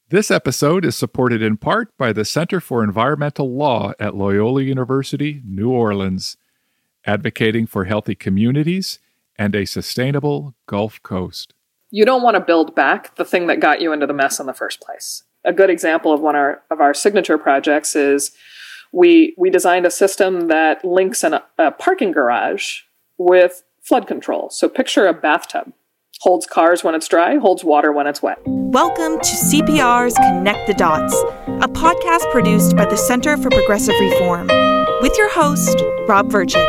This episode is supported in part by the Center for Environmental Law at Loyola University, New Orleans, advocating for healthy communities and a sustainable Gulf Coast. You don't want to build back the thing that got you into the mess in the first place. A good example of one of our signature projects is we designed a system that links a parking garage with flood control. So picture a bathtub. Holds cars when it's dry, holds water when it's wet. Welcome to CPR's Connect the Dots, a podcast produced by the Center for Progressive Reform, with your host, Rob Verchick.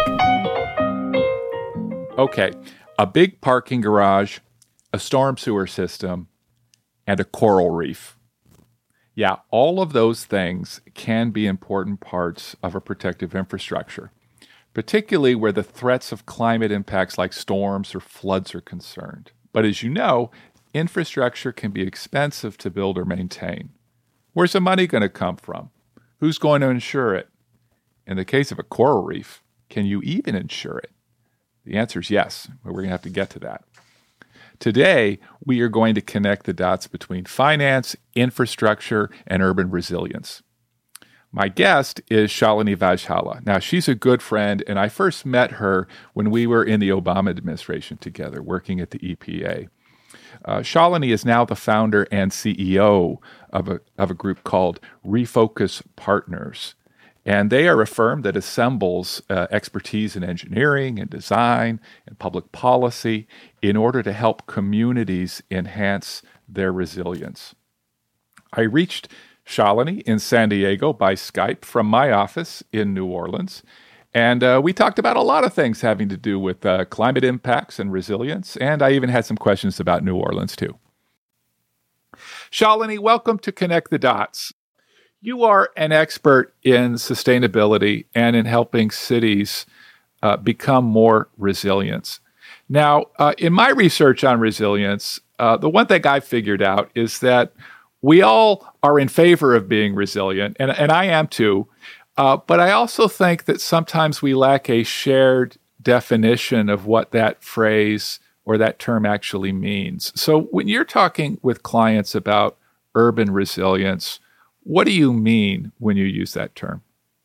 Okay, a big parking garage, a storm sewer system, and a coral reef. Yeah, all of those things can be important parts of a protective infrastructure, particularly where the threats of climate impacts like storms or floods are concerned. But as you know, infrastructure can be expensive to build or maintain. Where's the money going to come from? Who's going to insure it? In the case of a coral reef, can you even insure it? The answer is yes, but we're going to have to get to that. Today, we are going to connect the dots between finance, infrastructure, and urban resilience. My guest is Shalini Vajhala. Now, she's a good friend, and I first met her when we were in the Obama administration together, working at the EPA. Shalini is now the founder and CEO of a group called Refocus Partners. And they are a firm that assembles expertise in engineering and design and public policy in order to help communities enhance their resilience. I reached Shalini in San Diego by Skype from my office in New Orleans. And we talked about a lot of things having to do with climate impacts and resilience. And I even had some questions about New Orleans, too. Shalini, welcome to Connect the Dots. You are an expert in sustainability and in helping cities become more resilient. Now, in my research on resilience, the one thing I figured out is that we all are in favor of being resilient, and I am too, but I also think that sometimes we lack a shared definition of what that phrase or that term actually means. So when you're talking with clients about urban resilience, what do you mean when you use that term?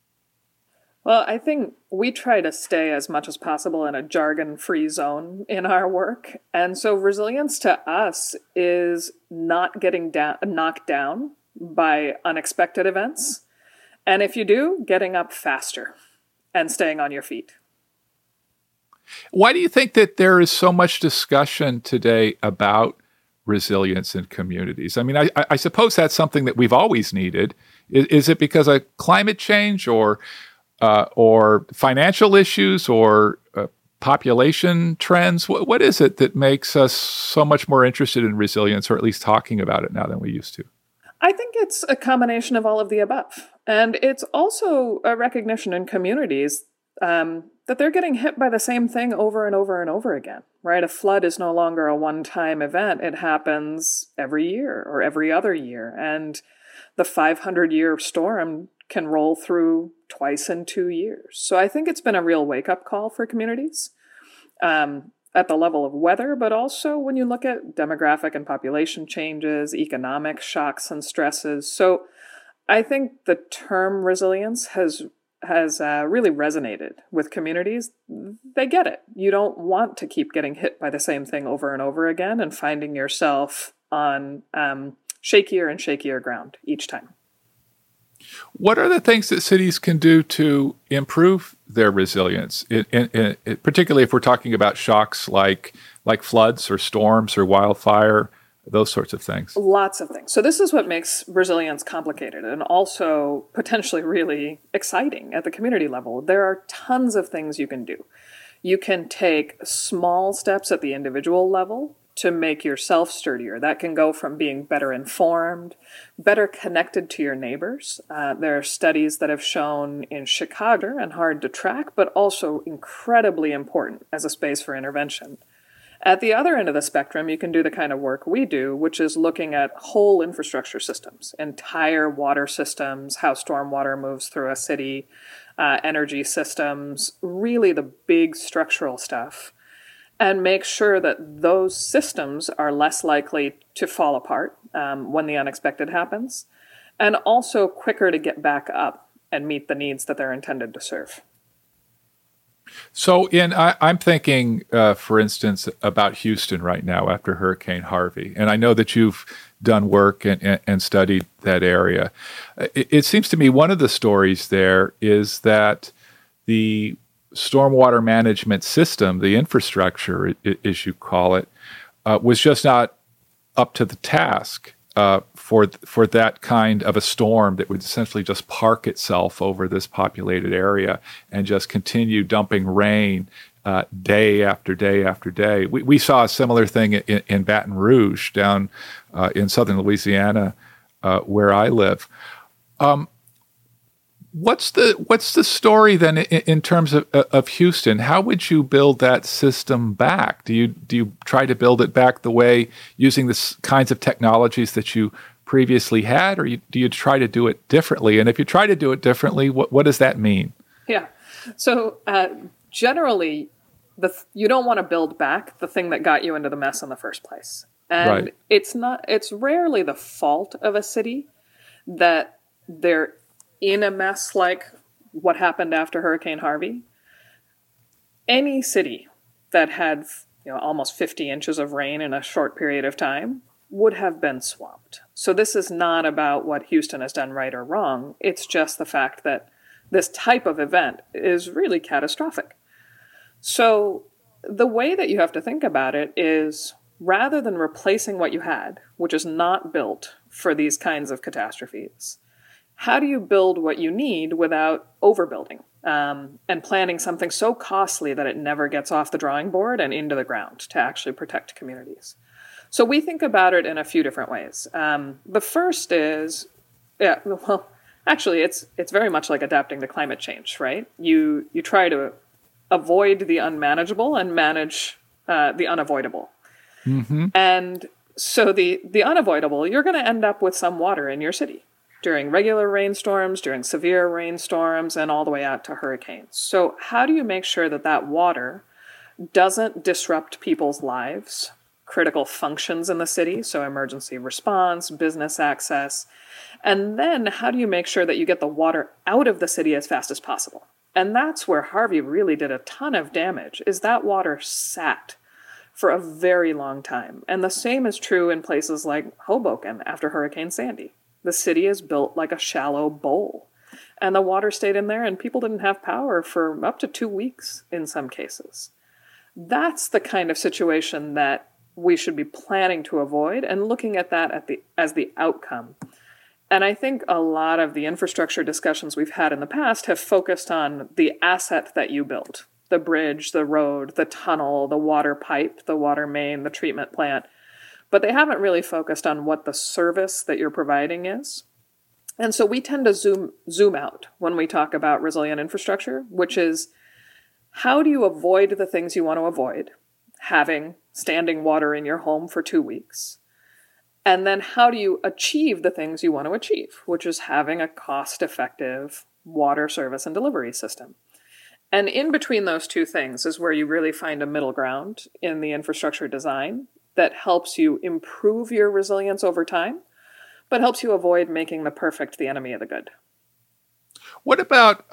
Well, I think we try to stay as much as possible in a jargon-free zone in our work. And so resilience to us is not getting knocked down by unexpected events. And if you do, getting up faster and staying on your feet. Why do you think that there is so much discussion today about resilience in communities? I mean, I suppose that's something that we've always needed. Is it because of climate change or financial issues or population trends? What is it that makes us so much more interested in resilience, or at least talking about it now than we used to? I think it's a combination of all of the above. And it's also a recognition in communities that they're getting hit by the same thing over and over and over again, right? A flood is no longer a one-time event. It happens every year or every other year. And the 500-year storm can roll through twice in 2 years. So I think it's been a real wake-up call for communities at the level of weather, but also when you look at demographic and population changes, economic shocks and stresses. So I think the term resilience has really resonated with communities. They get it. You don't want to keep getting hit by the same thing over and over again and finding yourself on shakier and shakier ground each time. What are the things that cities can do to improve their resilience, particularly if we're talking about shocks like floods or storms or wildfire, those sorts of things? Lots of things. So this is what makes resilience complicated and also potentially really exciting at the community level. There are tons of things you can do. You can take small steps at the individual level to make yourself sturdier. That can go from being better informed, better connected to your neighbors. There are studies that have shown in Chicago, and hard to track, but also incredibly important as a space for intervention. At the other end of the spectrum, you can do the kind of work we do, which is looking at whole infrastructure systems, entire water systems, how stormwater moves through a city, energy systems, really the big structural stuff. and make sure that those systems are less likely to fall apart when the unexpected happens, and also quicker to get back up and meet the needs that they're intended to serve. So I'm thinking, for instance, about Houston right now after Hurricane Harvey. And I know that you've done work and studied that area. It seems to me one of the stories there is that the stormwater management system, the infrastructure, as you call it, was just not up to the task for that kind of a storm that would essentially just park itself over this populated area and just continue dumping rain day after day after day. We saw a similar thing in Baton Rouge down in southern Louisiana where I live. What's the story then in terms of Houston? How would you build that system back? Do you try to build it back the way using the kinds of technologies that you previously had, or do you try to do it differently? And if you try to do it differently, what does that mean? Yeah. So generally, you don't want to build back the thing that got you into the mess in the first place. And right. It's rarely the fault of a city that they're in a mess like what happened after Hurricane Harvey. Any city that had almost 50 inches of rain in a short period of time would have been swamped. So this is not about what Houston has done right or wrong. It's just the fact that this type of event is really catastrophic. So the way that you have to think about it is, rather than replacing what you had, which is not built for these kinds of catastrophes, how do you build what you need without overbuilding and planning something so costly that it never gets off the drawing board and into the ground to actually protect communities? So we think about it in a few different ways. The first is, actually, it's very much like adapting to climate change, right? You try to avoid the unmanageable and manage the unavoidable. Mm-hmm. And so the unavoidable, you're going to end up with some water in your city during regular rainstorms, during severe rainstorms, and all the way out to hurricanes. So how do you make sure that water doesn't disrupt people's lives, critical functions in the city, so emergency response, business access, and then how do you make sure that you get the water out of the city as fast as possible? And that's where Harvey really did a ton of damage, is that water sat for a very long time. And the same is true in places like Hoboken after Hurricane Sandy. The city is built like a shallow bowl, and the water stayed in there, and people didn't have power for up to 2 weeks in some cases. That's the kind of situation that we should be planning to avoid and looking at that as the outcome. And I think a lot of the infrastructure discussions we've had in the past have focused on the asset that you built, the bridge, the road, the tunnel, the water pipe, the water main, the treatment plant. But they haven't really focused on what the service that you're providing is. And so we tend to zoom out when we talk about resilient infrastructure, which is, how do you avoid the things you want to avoid, having standing water in your home for 2 weeks? And then how do you achieve the things you want to achieve, which is having a cost-effective water service and delivery system? And in between those two things is where you really find a middle ground in the infrastructure design that helps you improve your resilience over time, but helps you avoid making the perfect the enemy of the good. What about,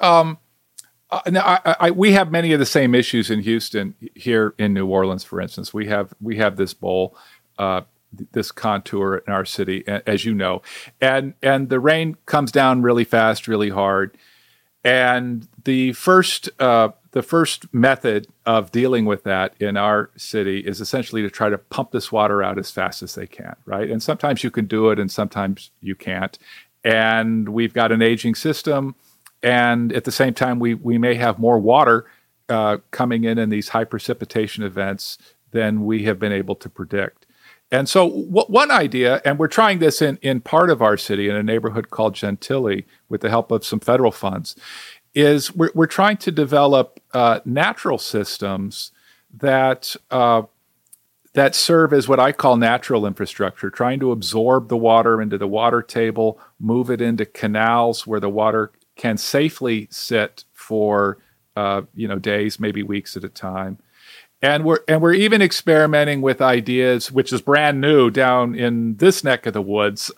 we have many of the same issues in Houston here in New Orleans, for instance. We have this bowl, this contour in our city, as you know, and the rain comes down really fast, really hard. And the first method of dealing with that in our city is essentially to try to pump this water out as fast as they can, right? And sometimes you can do it and sometimes you can't. And we've got an aging system. And at the same time, we may have more water coming in these high precipitation events than we have been able to predict. And so one idea, and we're trying this in part of our city in a neighborhood called Gentilly with the help of some federal funds, is we're trying to develop natural systems that serve as what I call natural infrastructure, trying to absorb the water into the water table, move it into canals where the water can safely sit for days, maybe weeks at a time. And we're even experimenting with ideas, which is brand new down in this neck of the woods,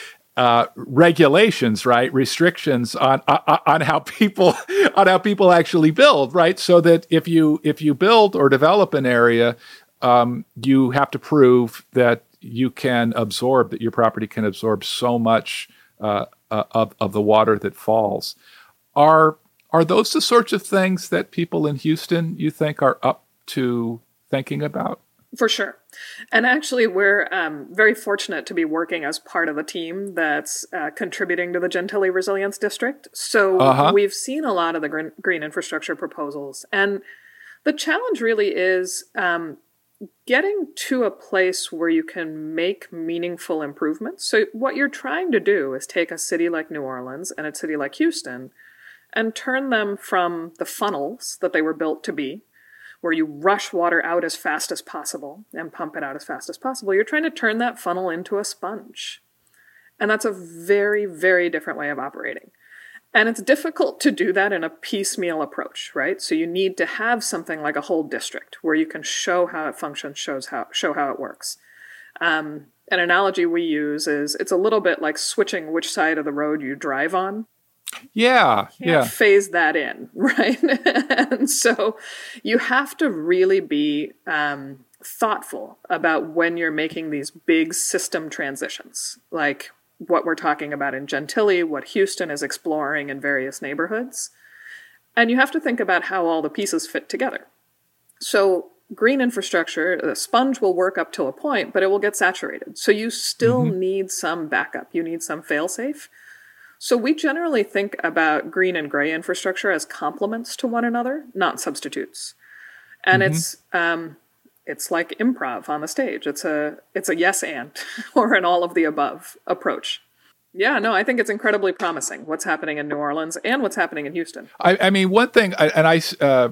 regulations, right? Restrictions on how people actually build, right? So that if you build or develop an area, you have to prove that that your property can absorb so much of the water that falls. Are those the sorts of things that people in Houston, you think, are up to thinking about? For sure. And actually, we're very fortunate to be working as part of a team that's contributing to the Gentilly Resilience District. So we've seen a lot of the green infrastructure proposals. And the challenge really is getting to a place where you can make meaningful improvements. So what you're trying to do is take a city like New Orleans and a city like Houston and turn them from the funnels that they were built to be, where you rush water out as fast as possible and pump it out as fast as possible. You're trying to turn that funnel into a sponge. And that's a very, very different way of operating. And it's difficult to do that in a piecemeal approach, right? So you need to have something like a whole district where you can show how it functions, show how it works. An analogy we use is it's a little bit like switching which side of the road you drive on. Yeah. Can't phase that in, right? And so you have to really be thoughtful about when you're making these big system transitions, like what we're talking about in Gentilly, what Houston is exploring in various neighborhoods. And you have to think about how all the pieces fit together. So green infrastructure, the sponge will work up to a point, but it will get saturated. So you still need some backup. You need some fail-safe. So we generally think about green and gray infrastructure as complements to one another, not substitutes. And it's like improv on the stage. It's a yes and or an all of the above approach. Yeah, no, I think it's incredibly promising what's happening in New Orleans and what's happening in Houston. I mean, one thing, and I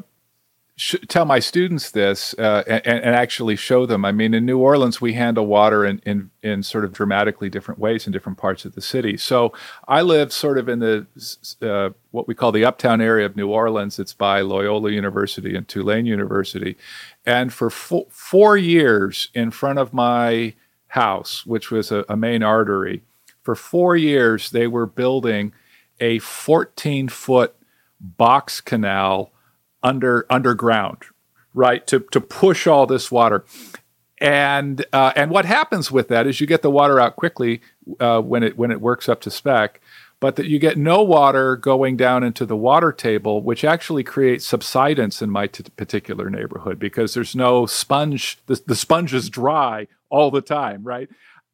tell my students this and actually show them. I mean, in New Orleans, we handle water in sort of dramatically different ways in different parts of the city. So I live sort of in the what we call the uptown area of New Orleans. It's by Loyola University and Tulane University. And for 4 years in front of my house, which was a main artery, for 4 years, they were building a 14-foot box canal underground, right, to push all this water. And what happens with that is you get the water out quickly when it works up to spec, but that you get no water going down into the water table, which actually creates subsidence in my particular neighborhood because there's no sponge. The sponge is dry all the time, right?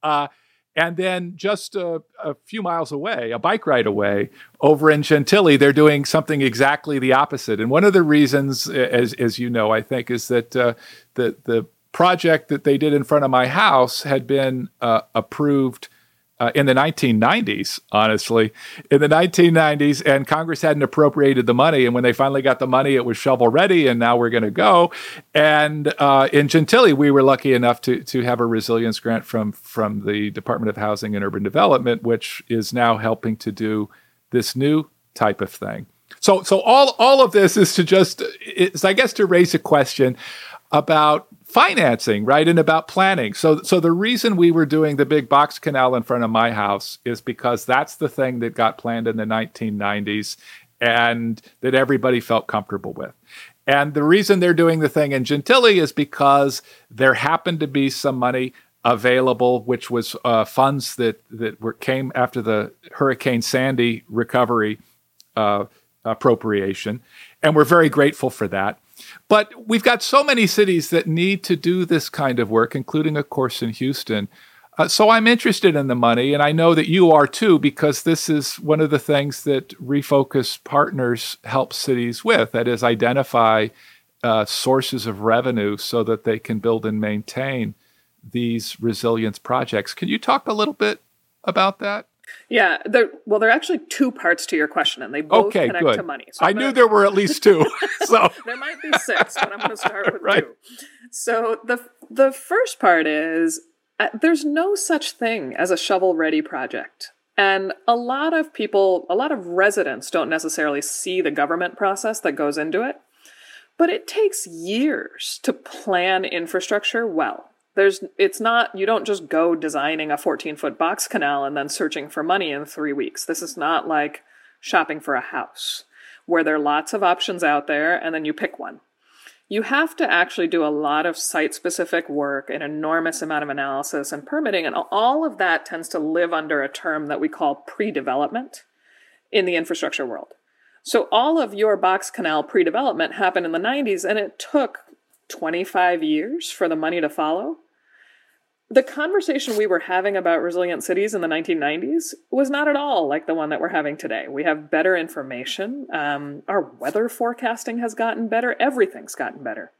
And then just a few miles away, a bike ride away, over in Gentilly, they're doing something exactly the opposite. And one of the reasons, as you know, I think, is that the project that they did in front of my house had been approved in the 1990s, honestly, in the 1990s, and Congress hadn't appropriated the money. And when they finally got the money, it was shovel ready, and now we're going to go. And in Gentilly, we were lucky enough to have a resilience grant from the Department of Housing and Urban Development, which is now helping to do this new type of thing. So all of this is I guess, to raise a question about financing, right, and about planning. So the reason we were doing the big box canal in front of my house is because that's the thing that got planned in the 1990s and that everybody felt comfortable with. And the reason they're doing the thing in Gentilly is because there happened to be some money available, which was funds that came after the Hurricane Sandy recovery appropriation. And we're very grateful for that. But we've got so many cities that need to do this kind of work, including, of course, in Houston. So I'm interested in the money, and I know that you are too, because this is one of the things that Refocus Partners help cities with, that is, identify sources of revenue so that they can build and maintain these resilience projects. Can you talk a little bit about that? Yeah, there are actually two parts to your question, and they both connect to money. So I knew there were at least two. So there might be six, but I'm going to start with right. two. So the first part is there's no such thing as a shovel-ready project. And a lot of residents don't necessarily see the government process that goes into it. But it takes years to plan infrastructure well. You don't just go designing a 14-foot box canal and then searching for money in 3 weeks. This is not like shopping for a house where there are lots of options out there and then you pick one. You have to actually do a lot of site-specific work, an enormous amount of analysis and permitting, and all of that tends to live under a term that we call pre-development in the infrastructure world. So all of your box canal pre-development happened in the 90s, and it took 25 years for the money to follow. The conversation we were having about resilient cities in the 1990s was not at all like the one that we're having today. We have better information. Our weather forecasting has gotten better. Everything's gotten better.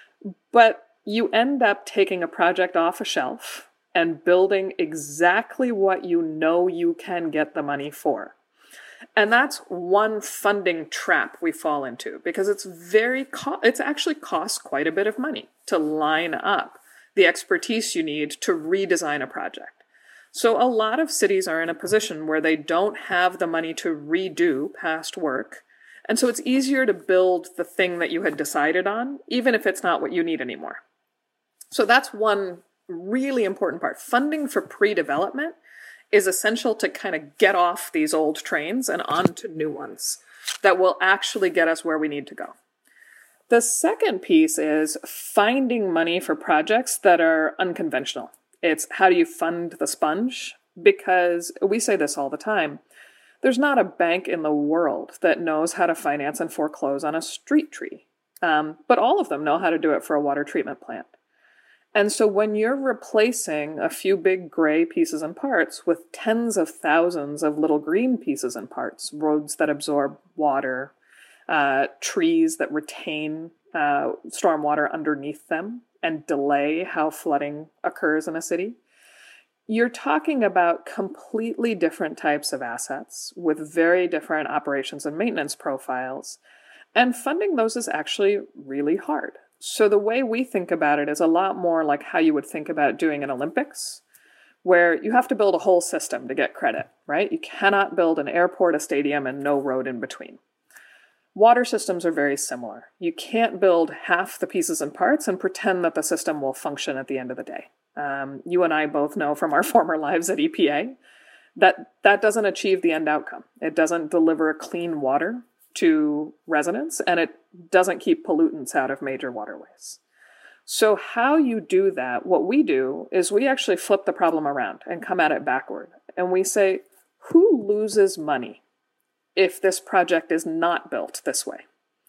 But you end up taking a project off a shelf and building exactly what you know you can get the money for. And that's one funding trap we fall into, because it's actually costs quite a bit of money to line up the expertise you need to redesign a project. So a lot of cities are in a position where they don't have the money to redo past work. And so it's easier to build the thing that you had decided on, even if it's not what you need anymore. So that's one really important part. Funding for pre-development is essential to kind of get off these old trains and onto new ones that will actually get us where we need to go. The second piece is finding money for projects that are unconventional. It's how do you fund the sponge? Because we say this all the time. There's not a bank in the world that knows how to finance and foreclose on a street tree. But all of them know how to do it for a water treatment plant. And so when you're replacing a few big gray pieces and parts with tens of thousands of little green pieces and parts, roads that absorb water, trees that retain stormwater underneath them and delay how flooding occurs in a city, you're talking about completely different types of assets with very different operations and maintenance profiles. And funding those is actually really hard. So the way we think about it is a lot more like how you would think about doing an Olympics, where you have to build a whole system to get credit, right? You cannot build an airport, a stadium, and no road in between. Water systems are very similar. You can't build half the pieces and parts and pretend that the system will function at the end of the day. You and I both know from our former lives at EPA that doesn't achieve the end outcome. It doesn't deliver clean water to residents, and it doesn't keep pollutants out of major waterways. So how you do that, what we do is we actually flip the problem around and come at it backward. And we say, who loses money if this project is not built this way?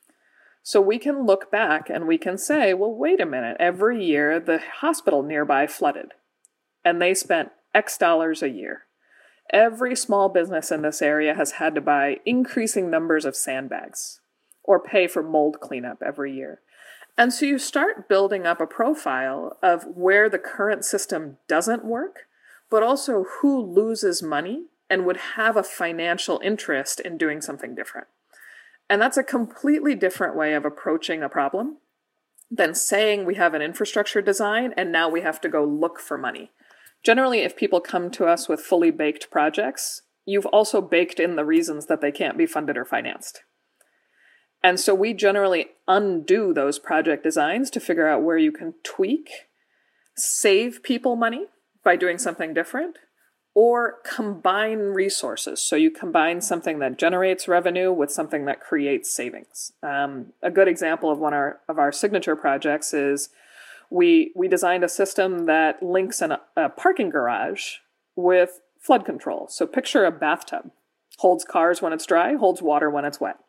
So we can look back and we can say, well, wait a minute, every year the hospital nearby flooded and they spent X dollars a year. Every small business in this area has had to buy increasing numbers of sandbags or pay for mold cleanup every year. And so you start building up a profile of where the current system doesn't work, but also who loses money and would have a financial interest in doing something different. And that's a completely different way of approaching a problem than saying we have an infrastructure design and now we have to go look for money. Generally, if people come to us with fully baked projects, you've also baked in the reasons that they can't be funded or financed. And so we generally undo those project designs to figure out where you can tweak, save people money by doing something different, or combine resources. So you combine something that generates revenue with something that creates savings. A good example of one of our signature projects is we designed a system that links a parking garage with flood control. So picture a bathtub. Holds cars when it's dry, holds water when it's wet.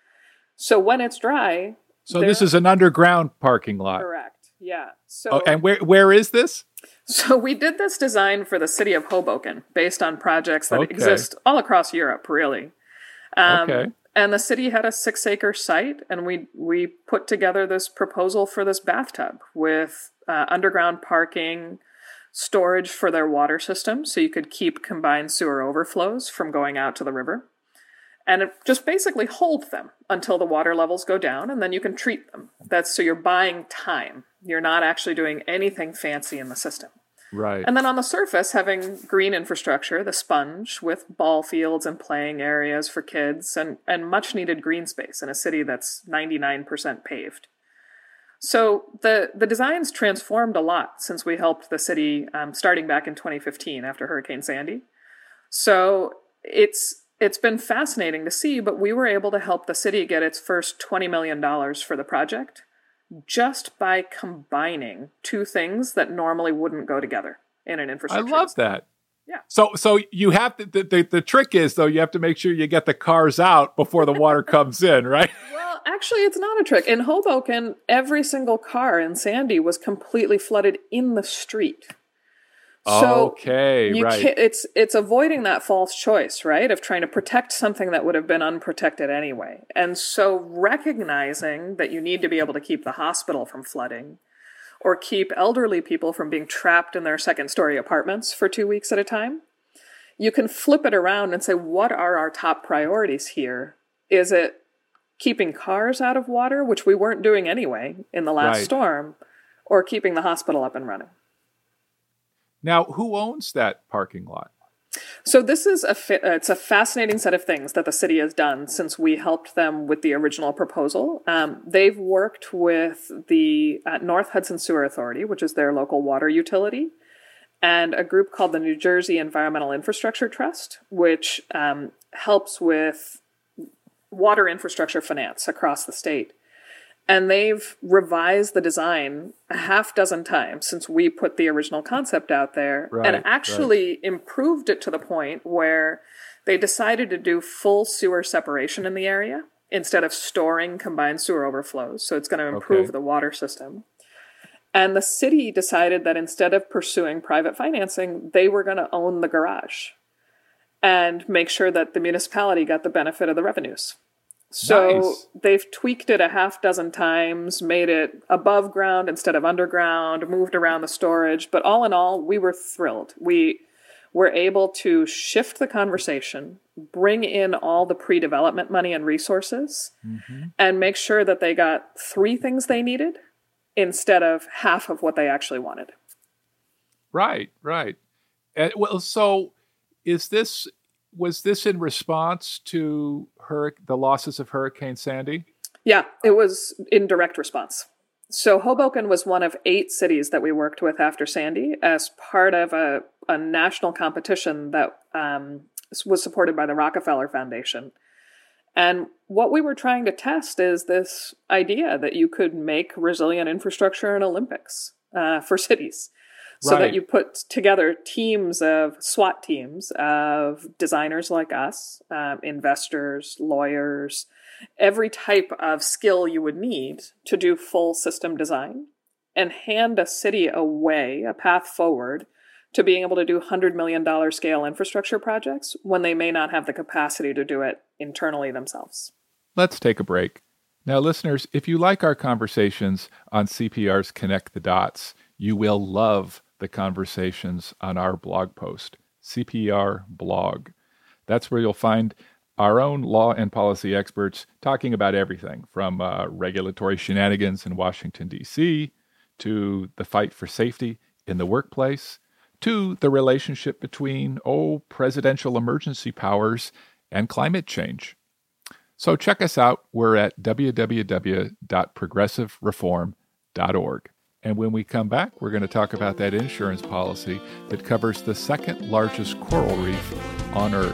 So when it's dry... So this is an underground parking lot. Correct, yeah. So, and where is this? So we did this design for the city of Hoboken based on projects that exist all across Europe, really. And the city had a 6-acre site, and we put together this proposal for this bathtub with underground parking, storage for their water system, so you could keep combined sewer overflows from going out to the river. And it just basically hold them until the water levels go down, and then you can treat them. So you're buying time. You're not actually doing anything fancy in the system. Right. And then on the surface, having green infrastructure, the sponge, with ball fields and playing areas for kids and much needed green space in a city that's 99% paved. So the design's transformed a lot since we helped the city starting back in 2015 after Hurricane Sandy. So it's been fascinating to see, but we were able to help the city get its first $20 million for the project just by combining two things that normally wouldn't go together in an infrastructure. I love that. Yeah. So you have to, the trick is, though, you have to make sure you get the cars out before the water comes in, right? Well, actually, it's not a trick. In Hoboken, every single car in Sandy was completely flooded in the street. So okay, right. It's avoiding that false choice, right, of trying to protect something that would have been unprotected anyway. And so recognizing that you need to be able to keep the hospital from flooding or keep elderly people from being trapped in their second-story apartments for 2 weeks at a time, you can flip it around and say, what are our top priorities here? Is it keeping cars out of water, which we weren't doing anyway in the last storm, or keeping the hospital up and running? Now, who owns that parking lot? So this is it's a fascinating set of things that the city has done since we helped them with the original proposal. They've worked with the North Hudson Sewer Authority, which is their local water utility, and a group called the New Jersey Environmental Infrastructure Trust, which helps with water infrastructure finance across the state. And they've revised the design a half dozen times since we put the original concept out there, and actually improved it to the point where they decided to do full sewer separation in the area instead of storing combined sewer overflows. So it's going to improve the water system. And the city decided that instead of pursuing private financing, they were going to own the garage and make sure that the municipality got the benefit of the revenues. So they've tweaked it a half dozen times, made it above ground instead of underground, moved around the storage. But all in all, we were thrilled. We were able to shift the conversation, bring in all the pre-development money and resources, and make sure that they got 3 things they needed instead of half of what they actually wanted. Right. Well, so was this in response to the losses of Hurricane Sandy? Yeah, it was in direct response. So Hoboken was one of 8 cities that we worked with after Sandy as part of a national competition that was supported by the Rockefeller Foundation. And what we were trying to test is this idea that you could make resilient infrastructure in Olympics for cities. So that you put together teams of SWAT teams of designers like us, investors, lawyers, every type of skill you would need to do full system design, and hand a city a path forward to being able to do $100 million scale infrastructure projects when they may not have the capacity to do it internally themselves. Let's take a break. Now, listeners, if you like our conversations on CPR's Connect the Dots, you will love the conversations on our blog post, CPR Blog. That's where you'll find our own law and policy experts talking about everything from regulatory shenanigans in Washington, D.C., to the fight for safety in the workplace, to the relationship between, presidential emergency powers and climate change. So check us out. We're at www.progressivereform.org. And when we come back, we're going to talk about that insurance policy that covers the second largest coral reef on Earth.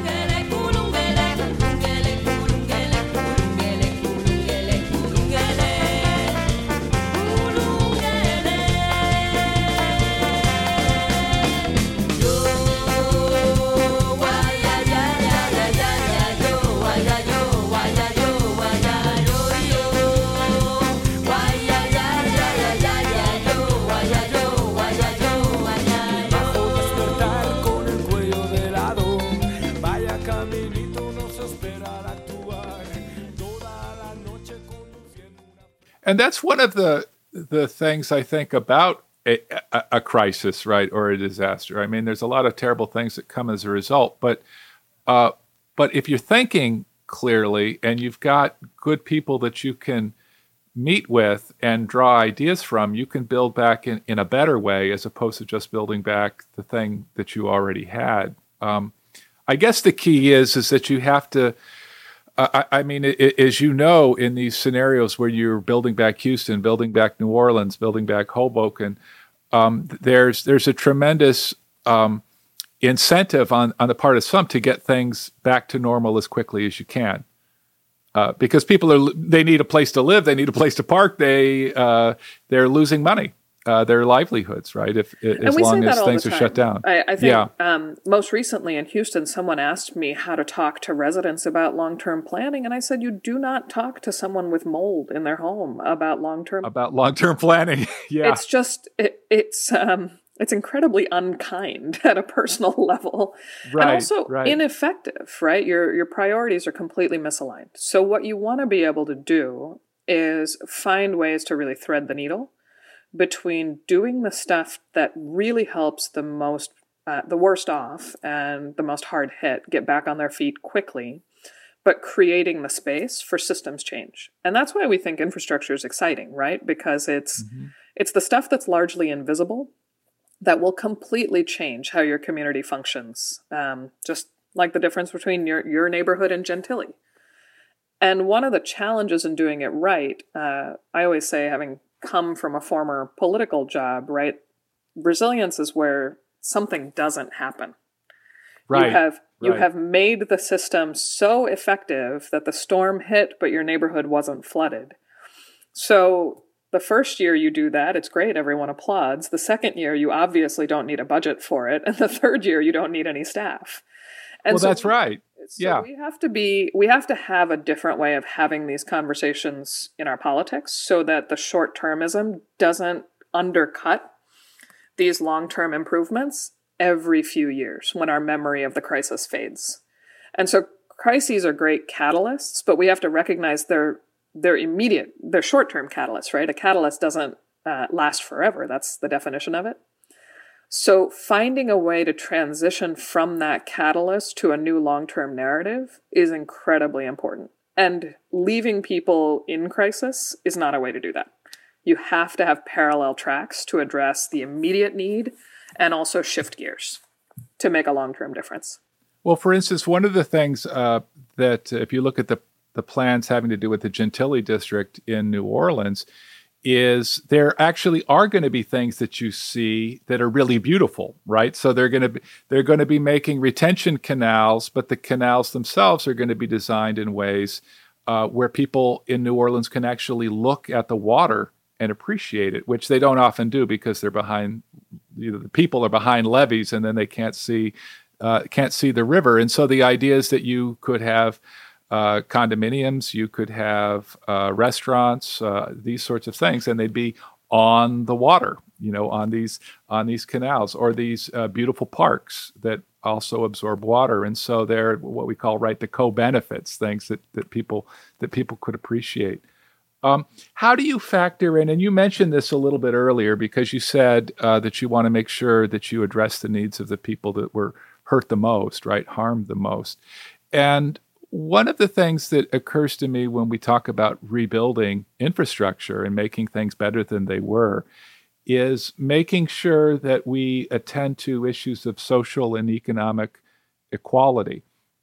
And that's one of the things I think about a crisis, right, or a disaster. I mean, there's a lot of terrible things that come as a result, but if you're thinking clearly and you've got good people that you can meet with and draw ideas from, you can build back in a better way as opposed to just building back the thing that you already had. I guess the key is that you have to, as you know, in these scenarios where you're building back Houston, building back New Orleans, building back Hoboken, there's a tremendous incentive on the part of some to get things back to normal as quickly as you can. Because people they need a place to live, they need a place to park, they're losing money, their livelihoods, right? As long as things are shut down. I think most recently in Houston, someone asked me how to talk to residents about long-term planning, and I said, you do not talk to someone with mold in their home about long-term planning. Yeah, it's just it's incredibly unkind at a personal level, right, and also ineffective, right? Your priorities are completely misaligned. So what you want to be able to do is find ways to really thread the needle between doing the stuff that really helps the worst off and the most hard hit get back on their feet quickly, but creating the space for systems change. And that's why we think infrastructure is exciting, right? Because it's the stuff that's largely invisible that will completely change how your community functions, just like the difference between your neighborhood and Gentilly. And one of the challenges in doing it right, I always say, having come from a former political job, right, resilience is where something doesn't happen. Right. You have made the system so effective that the storm hit, but your neighborhood wasn't flooded. So the first year you do that, it's great, everyone applauds. The second year, you obviously don't need a budget for it. And the third year, you don't need any staff. And well, that's right. So we have to have a different way of having these conversations in our politics so that the short-termism doesn't undercut these long-term improvements every few years when our memory of the crisis fades. And so crises are great catalysts, but we have to recognize they're short-term catalysts, right? A catalyst doesn't last forever. That's the definition of it. So finding a way to transition from that catalyst to a new long-term narrative is incredibly important. And leaving people in crisis is not a way to do that. You have to have parallel tracks to address the immediate need and also shift gears to make a long-term difference. Well, for instance, one of the things that if you look at the plans having to do with the Gentilly district in New Orleans, is there actually are going to be things that you see that are really beautiful, right? So they're going to be making retention canals, but the canals themselves are going to be designed in ways where people in New Orleans can actually look at the water and appreciate it, which they don't often do because they're behind, the people are behind levees and then they can't see the river. And so the idea is that you could have condominiums, you could have restaurants, these sorts of things, and they'd be on the water, on these canals or these beautiful parks that also absorb water. And so they're what we call the co-benefits, things that people could appreciate. How do you factor in, and you mentioned this a little bit earlier because you said that you want to make sure that you address the needs of the people that were hurt the most, right, harmed the most. And one of the things that occurs to me when we talk about rebuilding infrastructure and making things better than they were is making sure that we attend to issues of social and economic equality.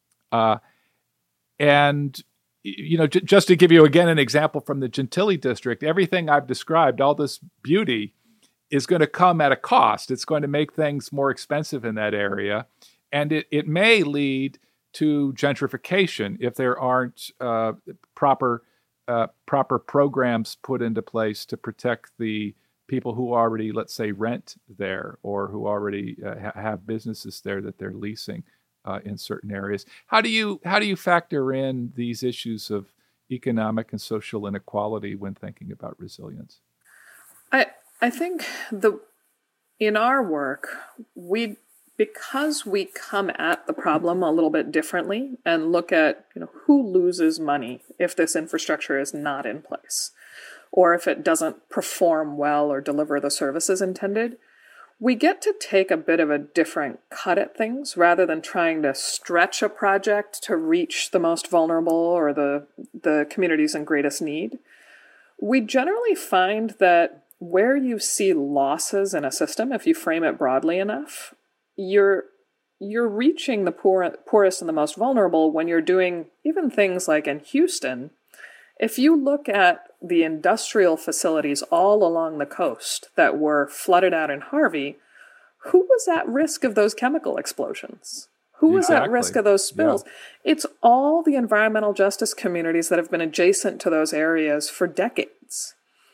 And just to give you again an example from the Gentilly district, everything I've described, all this beauty, is going to come at a cost. It's going to make things more expensive in that area, and it may lead to gentrification if there aren't proper programs put into place to protect the people who already, let's say, rent there or who already have businesses there that they're leasing in certain areas. How do you factor in these issues of economic and social inequality when thinking about resilience? I think in our work, because we come at the problem a little bit differently and look at who loses money if this infrastructure is not in place or if it doesn't perform well or deliver the services intended, we get to take a bit of a different cut at things rather than trying to stretch a project to reach the most vulnerable or the communities in greatest need. We generally find that where you see losses in a system, if you frame it broadly enough, you're reaching the poorest and the most vulnerable when you're doing even things like in Houston. If you look at the industrial facilities all along the coast that were flooded out in Harvey, who was at risk of those chemical explosions? Who was at risk of those spills? Yeah. It's all the environmental justice communities that have been adjacent to those areas for decades.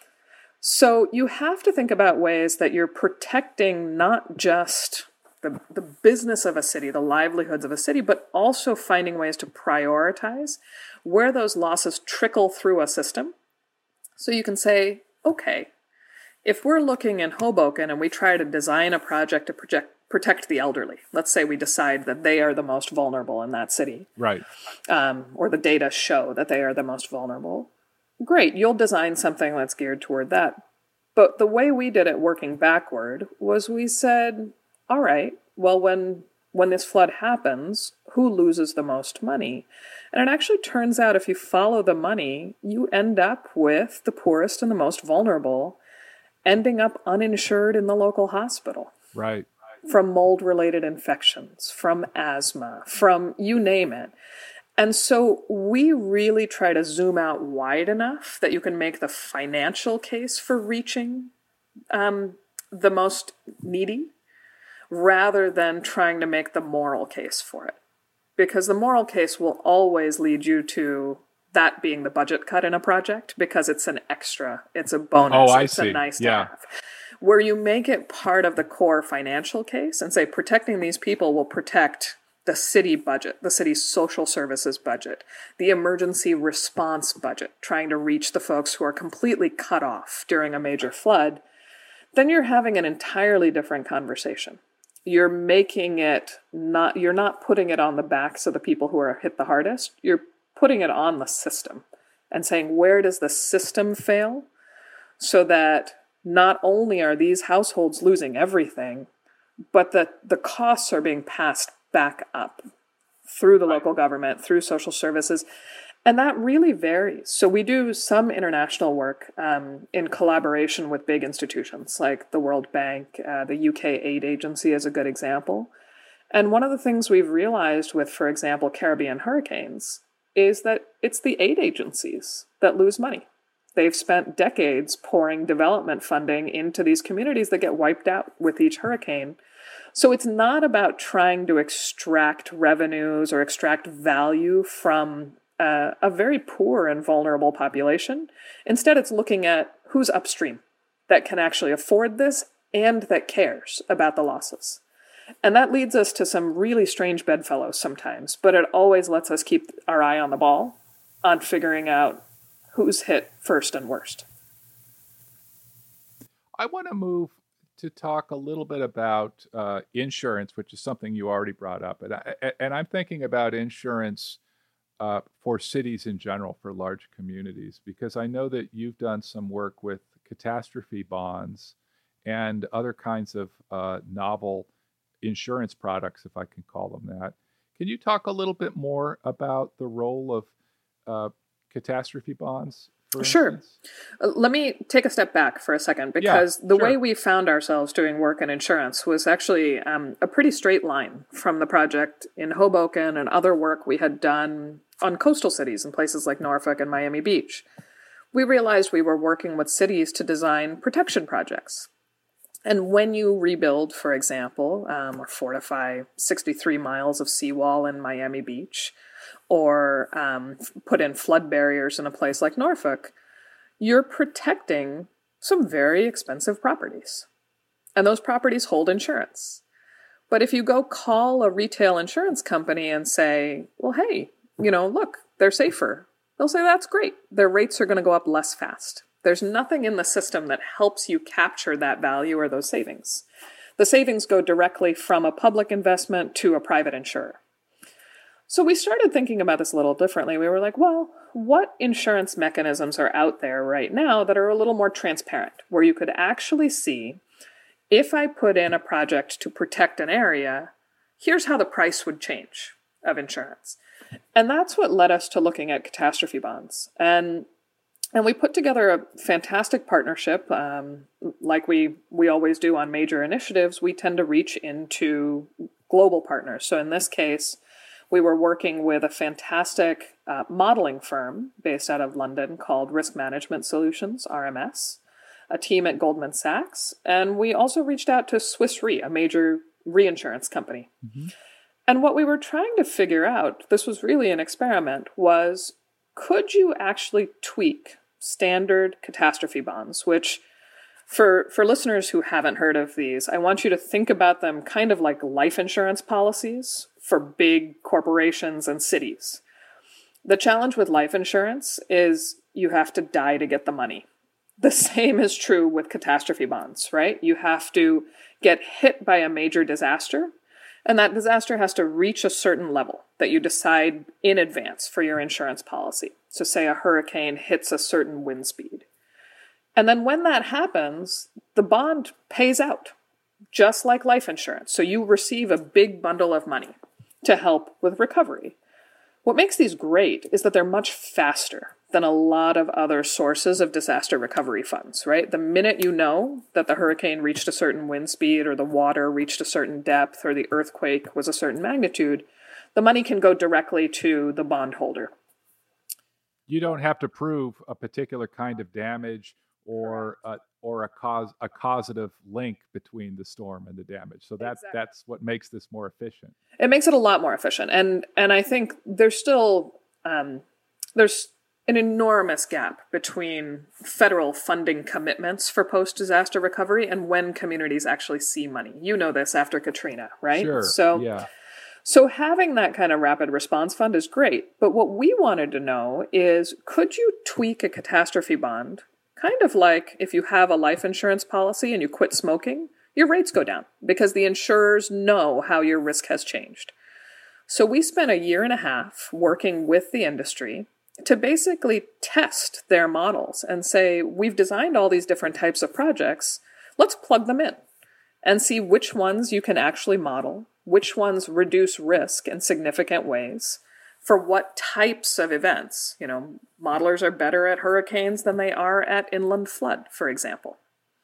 So you have to think about ways that you're protecting not just the business of a city, the livelihoods of a city, but also finding ways to prioritize where those losses trickle through a system. So you can say, okay, if we're looking in Hoboken and we try to design a project to protect the elderly, let's say we decide that they are the most vulnerable in that city. Right. Or the data show that they are the most vulnerable. Great, you'll design something that's geared toward that. But the way we did it working backward was we said, all right, well, when this flood happens, who loses the most money? And it actually turns out if you follow the money, you end up with the poorest and the most vulnerable ending up uninsured in the local hospital. Right. From mold-related infections, from asthma, from you name it. And so we really try to zoom out wide enough that you can make the financial case for reaching the most needy, rather than trying to make the moral case for it. Because the moral case will always lead you to that being the budget cut in a project, because it's an extra, it's a bonus, it's a nice to have. Where you make it part of the core financial case and say protecting these people will protect the city budget, the city's social services budget, the emergency response budget, trying to reach the folks who are completely cut off during a major flood, then you're having an entirely different conversation. You're making it you're not putting it on the backs of the people who are hit the hardest. You're putting it on the system and saying, where does the system fail so that not only are these households losing everything, but that the costs are being passed back up through the local government, through social services. And that really varies. So we do some international work in collaboration with big institutions like the World Bank, the UK Aid Agency is a good example. And one of the things we've realized with, for example, Caribbean hurricanes is that it's the aid agencies that lose money. They've spent decades pouring development funding into these communities that get wiped out with each hurricane. So it's not about trying to extract revenues or extract value from a very poor and vulnerable population. Instead, it's looking at who's upstream that can actually afford this and that cares about the losses. And that leads us to some really strange bedfellows sometimes, but it always lets us keep our eye on the ball on figuring out who's hit first and worst. I want to move to talk a little bit about insurance, which is something you already brought up. And I'm thinking about insurance for cities in general, for large communities, because I know that you've done some work with catastrophe bonds and other kinds of novel insurance products, if I can call them that. Can you talk a little bit more about the role of catastrophe bonds? Sure. Let me take a step back for a second, because the way we found ourselves doing work in insurance was actually a pretty straight line from the project in Hoboken and other work we had done on coastal cities in places like Norfolk and Miami Beach. We realized we were working with cities to design protection projects. And when you rebuild, for example, or fortify 63 miles of seawall in Miami Beach, or put in flood barriers in a place like Norfolk, you're protecting some very expensive properties. And those properties hold insurance. But if you go call a retail insurance company and say, well, hey, look, they're safer, they'll say, that's great. Their rates are going to go up less fast. There's nothing in the system that helps you capture that value or those savings. The savings go directly from a public investment to a private insurer. So we started thinking about this a little differently. We were like, well, what insurance mechanisms are out there right now that are a little more transparent, where you could actually see, if I put in a project to protect an area, here's how the price would change of insurance. And that's what led us to looking at catastrophe bonds. And And we put together a fantastic partnership. Like we always do on major initiatives, we tend to reach into global partners. So in this case, we were working with a fantastic modeling firm based out of London called Risk Management Solutions, RMS, a team at Goldman Sachs. And we also reached out to Swiss Re, a major reinsurance company. Mm-hmm. And what we were trying to figure out, this was really an experiment, was could you actually tweak standard catastrophe bonds, which for listeners who haven't heard of these, I want you to think about them kind of like life insurance policies for big corporations and cities. The challenge with life insurance is you have to die to get the money. The same is true with catastrophe bonds, right? You have to get hit by a major disaster, and that disaster has to reach a certain level that you decide in advance for your insurance policy. So say a hurricane hits a certain wind speed. And then when that happens, the bond pays out, just like life insurance. So you receive a big bundle of money to help with recovery. What makes these great is that they're much faster than a lot of other sources of disaster recovery funds, right? The minute you know that the hurricane reached a certain wind speed or the water reached a certain depth or the earthquake was a certain magnitude, the money can go directly to the bondholder. You don't have to prove a particular kind of damage or a causative link between the storm and the damage. So that's what makes this more efficient. It makes it a lot more efficient. And I think there's still there's an enormous gap between federal funding commitments for post-disaster recovery and when communities actually see money. You know this after Katrina, right? Sure. So having that kind of rapid response fund is great. But what we wanted to know is, could you tweak a catastrophe bond? Kind of like if you have a life insurance policy and you quit smoking, your rates go down because the insurers know how your risk has changed. So we spent a year and a half working with the industry to basically test their models and say, we've designed all these different types of projects, let's plug them in and see which ones you can actually model, which ones reduce risk in significant ways, for what types of events. You know, modelers are better at hurricanes than they are at inland flood, for example.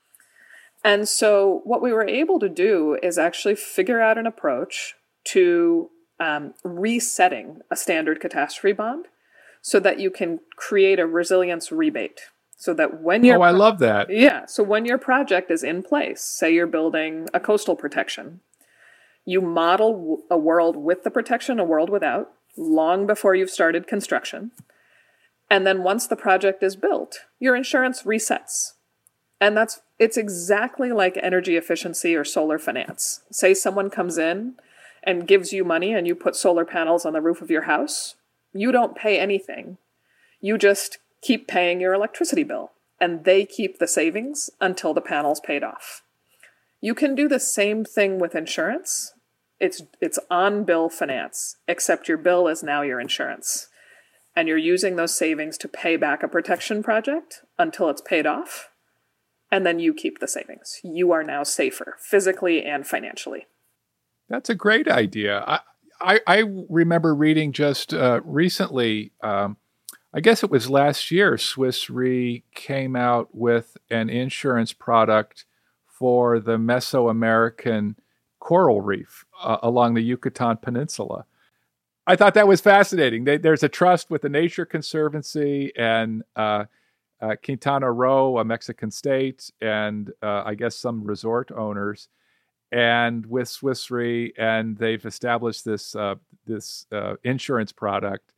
And so what we were able to do is actually figure out an approach to resetting a standard catastrophe bond so that you can create a resilience rebate. So that when your I love that. Yeah. So when your project is in place, say you're building a coastal protection, you model a world with the protection, a world without, long before you've started construction. And then once the project is built, your insurance resets. And it's exactly like energy efficiency or solar finance. Say someone comes in and gives you money and you put solar panels on the roof of your house. You don't pay anything. You just keep paying your electricity bill, and they keep the savings until the panel's paid off. You can do the same thing with insurance. It's on-bill finance, except your bill is now your insurance. And you're using those savings to pay back a protection project until it's paid off, and then you keep the savings. You are now safer, physically and financially. That's a great idea. I remember reading just recently, I guess it was last year, Swiss Re came out with an insurance product for the Mesoamerican coral reef along the Yucatan Peninsula. I thought that was fascinating. There's a trust with the Nature Conservancy and Quintana Roo, a Mexican state, and I guess some resort owners, and with Swiss Re, and they've established this insurance product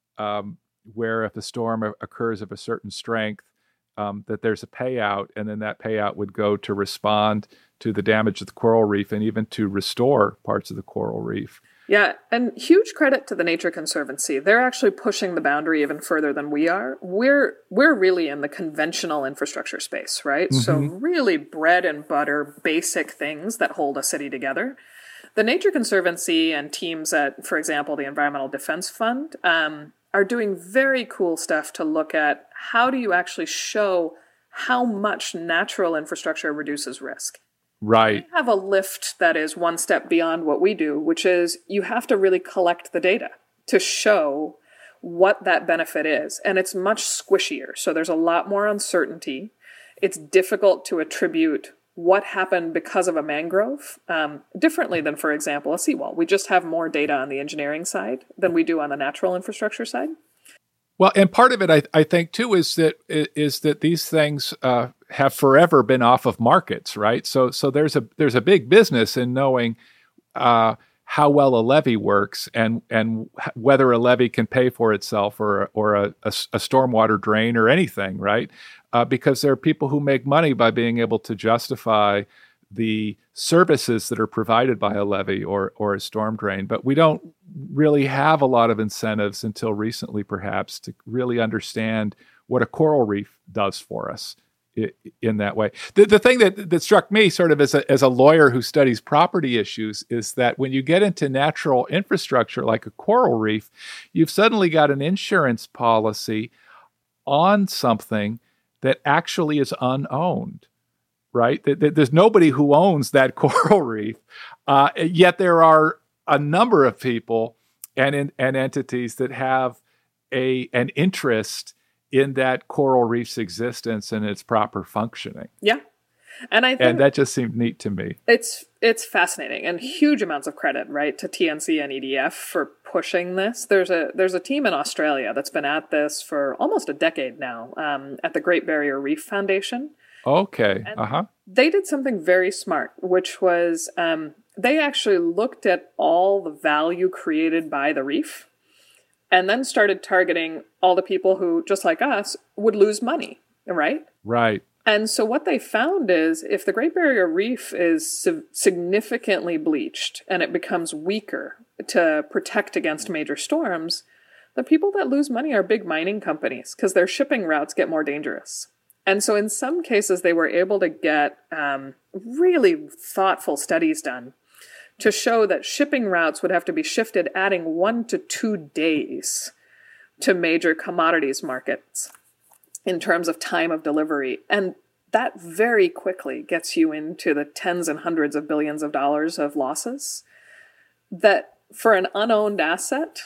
where if a storm occurs of a certain strength, that there's a payout, and then that payout would go to respond to the damage of the coral reef and even to restore parts of the coral reef. Yeah, and huge credit to the Nature Conservancy. They're actually pushing the boundary even further than we are. We're really in the conventional infrastructure space, right? Mm-hmm. So really bread and butter, basic things that hold a city together. The Nature Conservancy and teams at, for example, the Environmental Defense Fund, are doing very cool stuff to look at how do you actually show how much natural infrastructure reduces risk. Right. We have a lift that is one step beyond what we do, which is you have to really collect the data to show what that benefit is. And it's much squishier. So there's a lot more uncertainty. It's difficult to attribute what happened because of a mangrove differently than, for example, a seawall. We just have more data on the engineering side than we do on the natural infrastructure side. Well, and part of it, I think, too, is that these things have forever been off of markets, right? So there's a big business in knowing how well a levee works and whether a levee can pay for itself or a stormwater drain or anything, right? Because there are people who make money by being able to justify the services that are provided by a levee or a storm drain. But we don't really have a lot of incentives until recently, perhaps, to really understand what a coral reef does for us in that way. The thing that struck me sort of as a lawyer who studies property issues is that when you get into natural infrastructure like a coral reef, you've suddenly got an insurance policy on something that actually is unowned, right? There's nobody who owns that coral reef, yet there are a number of people and entities that have an interest in that coral reef's existence and its proper functioning. Yeah. And that just seemed neat to me. It's fascinating, and huge amounts of credit, right, to TNC and EDF for pushing this. There's a team in Australia that's been at this for almost a decade now, at the Great Barrier Reef Foundation. Okay. They did something very smart, which was they actually looked at all the value created by the reef and then started targeting all the people who, just like us, would lose money, right? Right. And so what they found is if the Great Barrier Reef is significantly bleached and it becomes weaker to protect against major storms, the people that lose money are big mining companies because their shipping routes get more dangerous. And so in some cases, they were able to get really thoughtful studies done to show that shipping routes would have to be shifted, adding 1 to 2 days to major commodities markets in terms of time of delivery. And that very quickly gets you into the tens and hundreds of billions of dollars of losses that for an unowned asset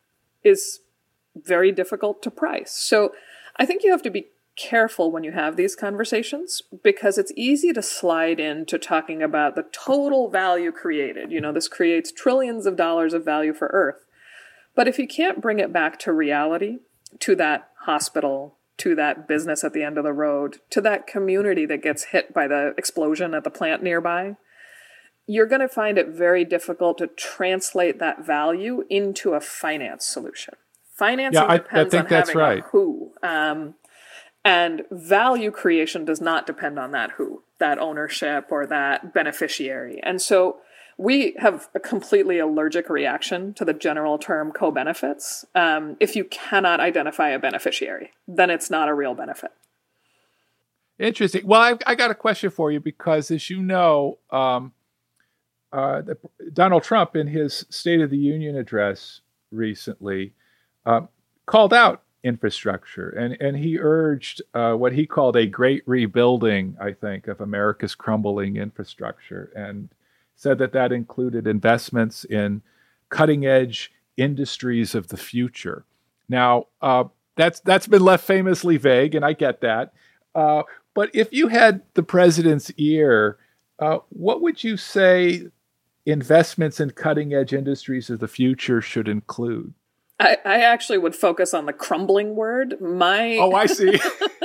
is very difficult to price. So I think you have to be careful when you have these conversations because it's easy to slide into talking about the total value created. You know, this creates trillions of dollars of value for Earth. But if you can't bring it back to reality, to that hospital, to that business at the end of the road, to that community that gets hit by the explosion at the plant nearby, you're going to find it very difficult to translate that value into a finance solution. Financing depends on having a who. And value creation does not depend on that who, that ownership or that beneficiary. And so we have a completely allergic reaction to the general term co-benefits. If you cannot identify a beneficiary, then it's not a real benefit. Interesting. Well, I got a question for you because, as you know, Donald Trump, in his State of the Union address recently, called out infrastructure, and he urged what he called a great rebuilding, I think, of America's crumbling infrastructure, and said that included investments in cutting-edge industries of the future. Now, that's been left famously vague, and I get that. But if you had the president's ear, what would you say investments in cutting-edge industries of the future should include? I actually would focus on the crumbling word. Oh, I see.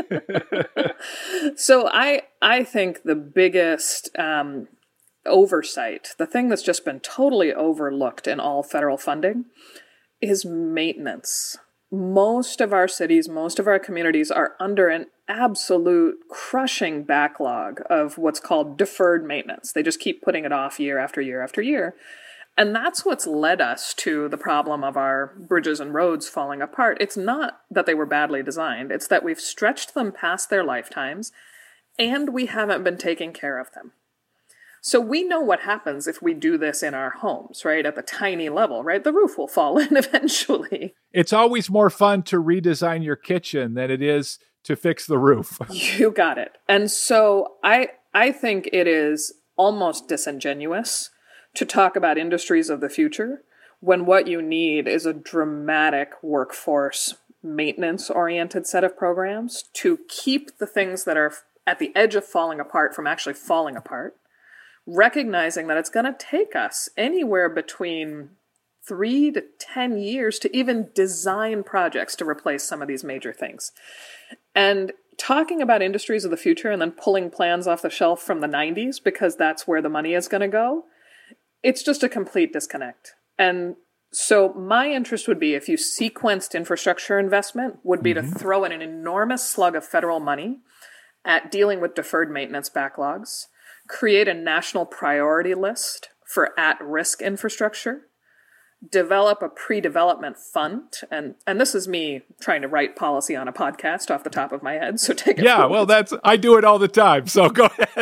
So I think the biggest oversight, the thing that's just been totally overlooked in all federal funding, is maintenance. Most of our cities, most of our communities are under an absolute crushing backlog of what's called deferred maintenance. They just keep putting it off year after year after year. And that's what's led us to the problem of our bridges and roads falling apart. It's not that they were badly designed. It's that we've stretched them past their lifetimes and we haven't been taking care of them. So we know what happens if we do this in our homes, right? At the tiny level, right? The roof will fall in eventually. It's always more fun to redesign your kitchen than it is to fix the roof. You got it. And so I think it is almost disingenuous to talk about industries of the future when what you need is a dramatic workforce maintenance-oriented set of programs to keep the things that are at the edge of falling apart from actually falling apart, recognizing that it's going to take us anywhere between 3 to 10 years to even design projects to replace some of these major things. And talking about industries of the future and then pulling plans off the shelf from the 90s because that's where the money is going to go, it's just a complete disconnect. And so my interest would be, if you sequenced infrastructure investment, would be to throw in an enormous slug of federal money at dealing with deferred maintenance backlogs, create a national priority list for at-risk infrastructure, develop a pre-development fund, and this is me trying to write policy on a podcast off the top of my head, so take it. Yeah, well, I do it all the time, so go ahead.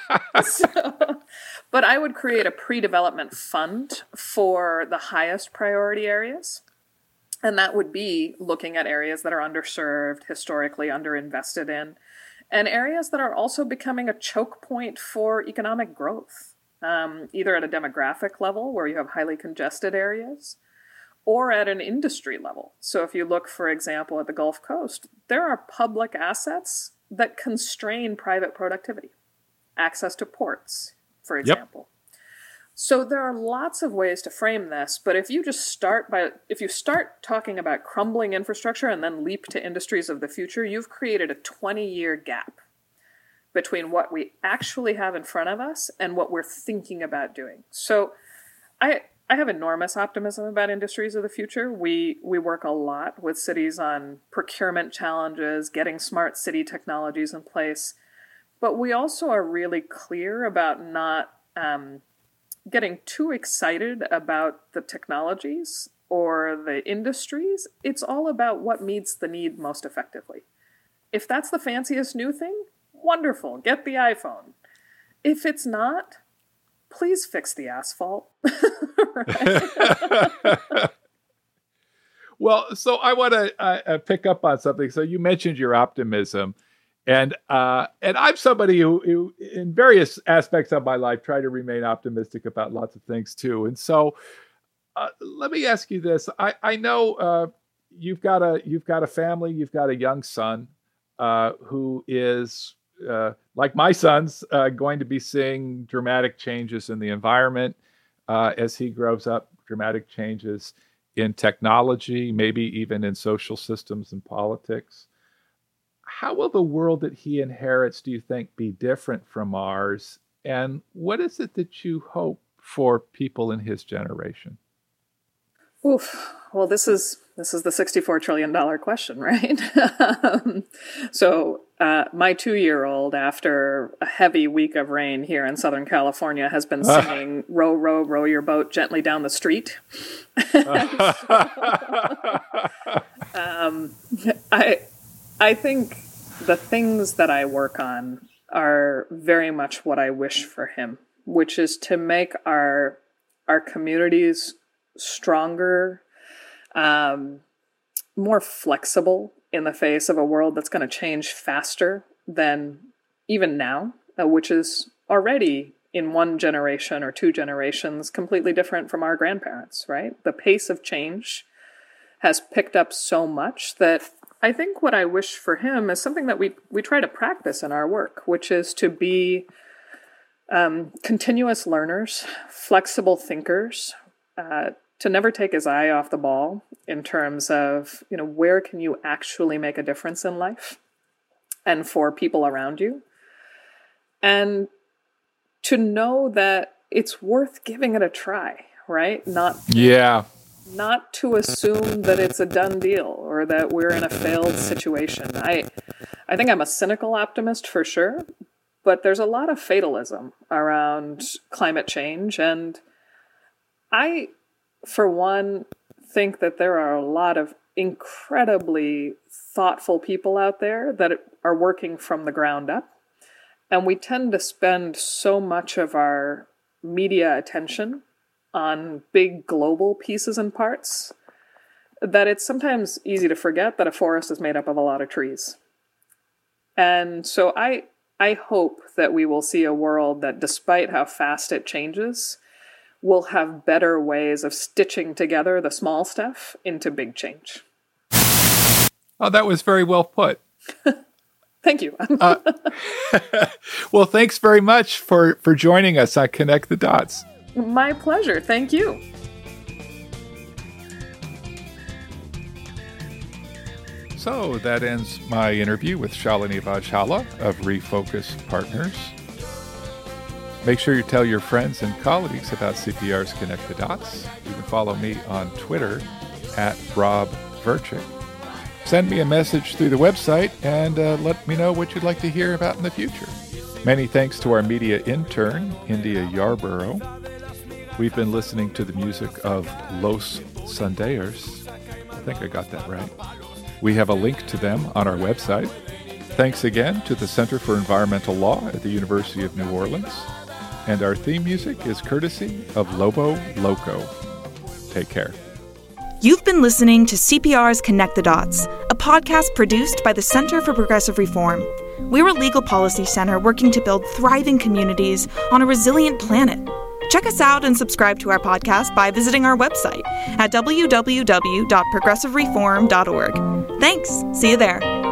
But I would create a pre-development fund for the highest priority areas. And that would be looking at areas that are underserved, historically underinvested in, and areas that are also becoming a choke point for economic growth, either at a demographic level where you have highly congested areas, or at an industry level. So if you look, for example, at the Gulf Coast, there are public assets that constrain private productivity, access to ports, for example. Yep. So there are lots of ways to frame this, but if you start talking about crumbling infrastructure and then leap to industries of the future, you've created a 20-year gap between what we actually have in front of us and what we're thinking about doing. So I have enormous optimism about industries of the future. We work a lot with cities on procurement challenges, getting smart city technologies in place. But we also are really clear about not getting too excited about the technologies or the industries. It's all about what meets the need most effectively. If that's the fanciest new thing, wonderful, get the iPhone. If it's not, please fix the asphalt. Well, so I want to pick up on something. So you mentioned your optimism. And I'm somebody who, in various aspects of my life, try to remain optimistic about lots of things too. And so, let me ask you this: I know you've got a family, you've got a young son who is like my son's going to be seeing dramatic changes in the environment as he grows up, dramatic changes in technology, maybe even in social systems and politics. How will the world that he inherits, do you think, be different from ours? And what is it that you hope for people in his generation? Oof. Well, this is the $64 trillion question, right? So my 2-year-old, after a heavy week of rain here in Southern California, has been singing "Row, row, row your boat gently down the street." I think the things that I work on are very much what I wish for him, which is to make our communities stronger, more flexible in the face of a world that's going to change faster than even now, which is already in one generation or 2 generations completely different from our grandparents, right? The pace of change has picked up so much that I think what I wish for him is something that we try to practice in our work, which is to be continuous learners, flexible thinkers, to never take his eye off the ball in terms of, where can you actually make a difference in life and for people around you. And to know that it's worth giving it a try, right? Not to assume that it's a done deal or that we're in a failed situation. I think I'm a cynical optimist for sure, but there's a lot of fatalism around climate change. And I, for one, think that there are a lot of incredibly thoughtful people out there that are working from the ground up. And we tend to spend so much of our media attention on big global pieces and parts that it's sometimes easy to forget that a forest is made up of a lot of trees. And so I hope that we will see a world that, despite how fast it changes, we'll have better ways of stitching together the small stuff into big change. Oh, that was very well put. Thank you. Well, thanks very much for joining us on Connect the Dots. My pleasure. Thank you. So that ends my interview with Shalini Vajhala of Refocus Partners. Make sure you tell your friends and colleagues about CPR's Connect the Dots. You can follow me on Twitter at Rob Verchick. Send me a message through the website and let me know what you'd like to hear about in the future. Many thanks to our media intern, India Yarborough. We've been listening to the music of Los Sundaers. I think I got that right. We have a link to them on our website. Thanks again to the Center for Environmental Law at the University of New Orleans. And our theme music is courtesy of Lobo Loco. Take care. You've been listening to CPR's Connect the Dots, a podcast produced by the Center for Progressive Reform. We're a legal policy center working to build thriving communities on a resilient planet. Check us out and subscribe to our podcast by visiting our website at www.progressivereform.org. Thanks. See you there.